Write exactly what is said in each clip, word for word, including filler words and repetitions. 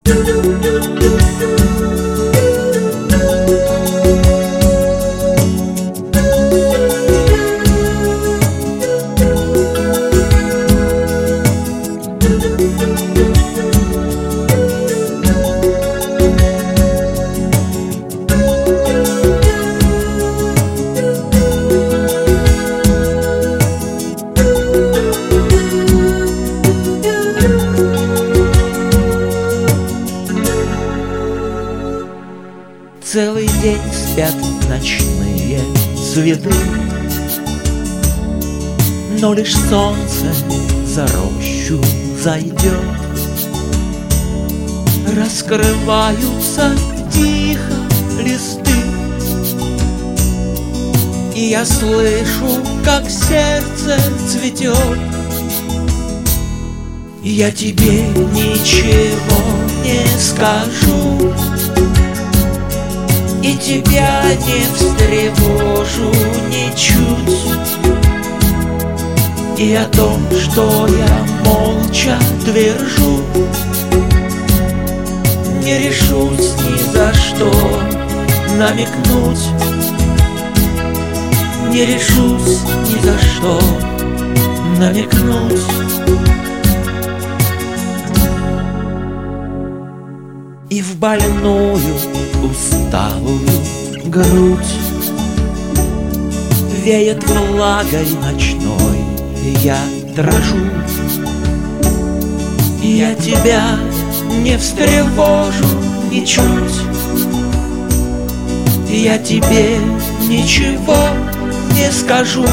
Целый день спят ночные цветы, но лишь солнце за рощу зайдет. Раскрываются тихо листы, и я слышу, как сердце цветет. Я тебе ничего не скажу, и тебя не встревожу ничуть. И о том, что я молча твержу, не решусь ни за что намекнуть. Не решусь ни за что намекнуть. И в больную усталую грудь веет влагой ночной, я дрожу. Я тебя не встревожу ничуть, я тебе ничего не скажу.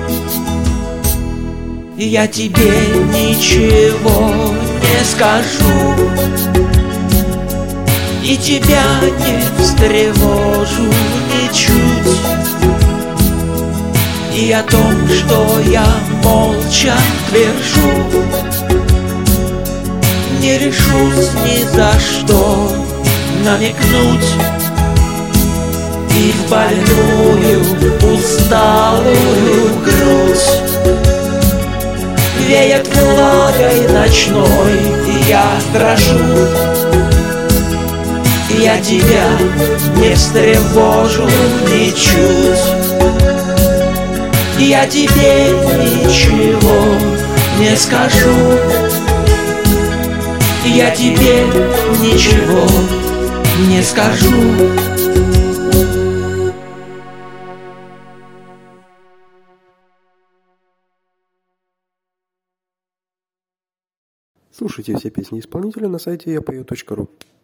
Я тебе ничего не скажу, и тебя не встревожу ничуть. И о том, что я молча твержу, не решусь ни за что намекнуть. И в больную усталую грудь веет влагой ночной, и я дрожу. Я тебя не встревожу ничуть, я тебе ничего не скажу. Я тебе ничего не скажу. Слушайте все песни исполнителя на сайте я пою точка ру.